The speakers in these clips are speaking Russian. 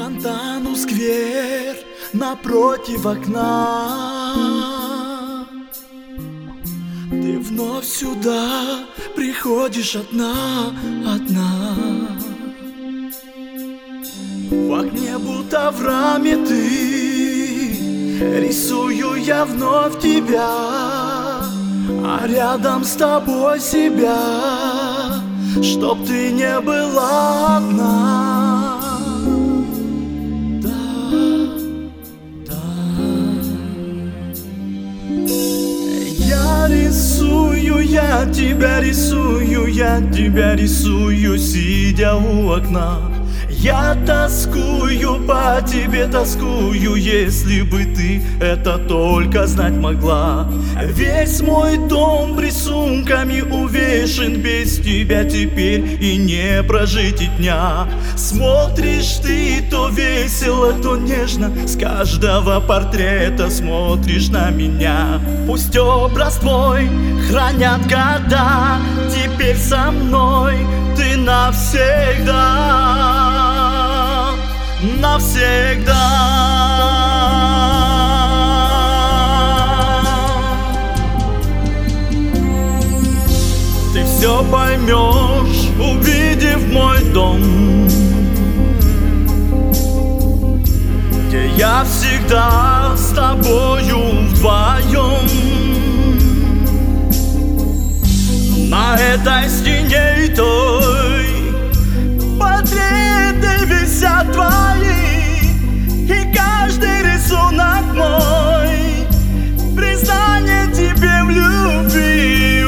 фонтану сквер напротив окна. Ты вновь сюда приходишь одна. В окне будто в раме ты, рисую я вновь тебя, а рядом с тобой себя, чтоб ты не была одна. Я тебя рисую, сидя у окна. Я тоскую по тебе, тоскую, если бы ты это только знать могла. Весь мой дом рисунками увешан, без тебя теперь и не прожить и дня. Смотришь ты то весело, то нежно, с каждого портрета смотришь на меня. Пусть образ твой хранят года, теперь со мной ты навсегда. Навсегда. Ты все поймешь, увидев мой дом, где я всегда с тобою вдвоем. На этой стене и той портреты висят твои, и каждый рисунок мой признание тебе в любви.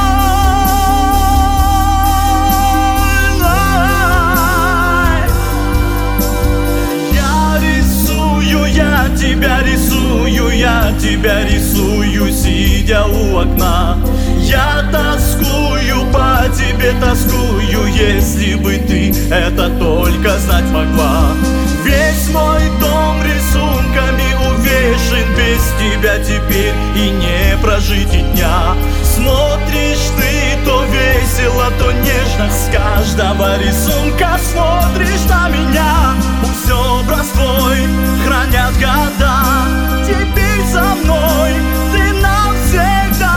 Я тебя рисую, сидя у окна. Я тоскую по тебе, тоскую, если бы ты это только знать могла. Весь мой дом рисунками увешан, без тебя теперь и не прожить и дня. Смотришь ты то весело, то нежно, с каждого рисунка смотришь на меня. Пусть образ твой хранят года, теперь со мной ты навсегда.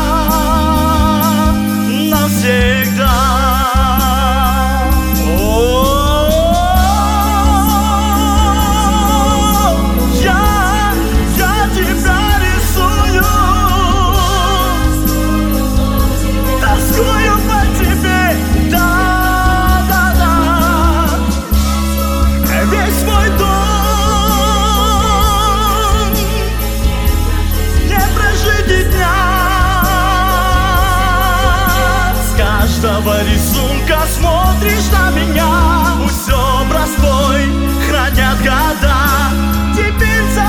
Навсегда. Я тебя рисую, тоскую по тебе, да. Весь мой дом не прожить и дня. С каждого рисунка смотришь на меня. Пусть образ твой хранят года, теперь за